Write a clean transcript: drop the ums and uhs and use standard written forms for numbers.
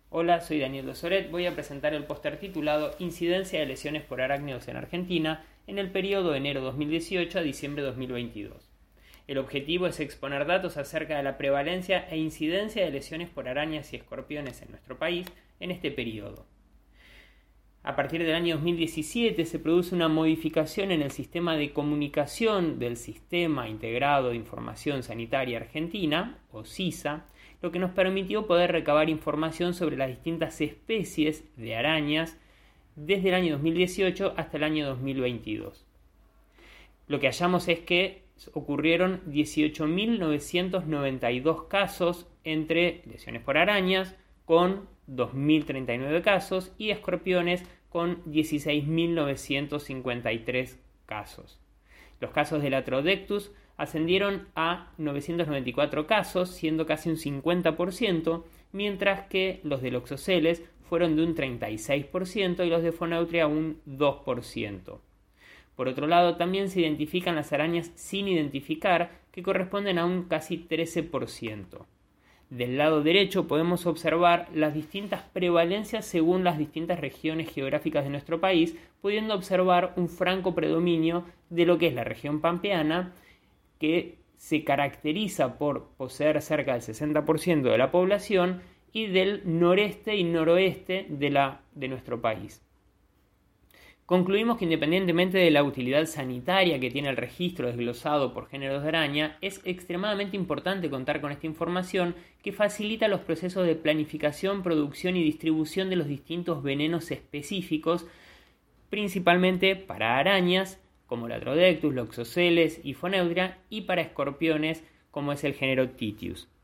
Hola, soy Daniel Dosoret. Voy a presentar el póster titulado Incidencia de lesiones por arácnidos en Argentina en el periodo de enero 2018 a diciembre 2022. El objetivo es exponer datos acerca de la prevalencia e incidencia de lesiones por arañas y escorpiones en nuestro país en este periodo. A partir del año 2017 se produce una modificación en el sistema de comunicación del Sistema Integrado de Información Sanitaria Argentina, o SISA, lo que nos permitió poder recabar información sobre las distintas especies de arañas desde el año 2018 hasta el año 2022. Lo que hallamos es que ocurrieron 18.992 casos entre lesiones por arañas, con 2.039 casos, y escorpiones con 16.953 casos. Los casos del Atrodectus ascendieron a 994 casos, siendo casi un 50%, mientras que los de Loxoceles fueron de un 36% y los de Phoneutria un 2%. Por otro lado, también se identifican las arañas sin identificar, que corresponden a un casi 13%. Del lado derecho podemos observar las distintas prevalencias según las distintas regiones geográficas de nuestro país, pudiendo observar un franco predominio de lo que es la región pampeana, que se caracteriza por poseer cerca del 60% de la población, y del noreste y noroeste de nuestro país. Concluimos que independientemente de la utilidad sanitaria que tiene el registro desglosado por géneros de araña, es extremadamente importante contar con esta información que facilita los procesos de planificación, producción y distribución de los distintos venenos específicos, principalmente para arañas, como el Atrodectus, Loxoceles y Phoneutria, y para escorpiones, como es el género Titius.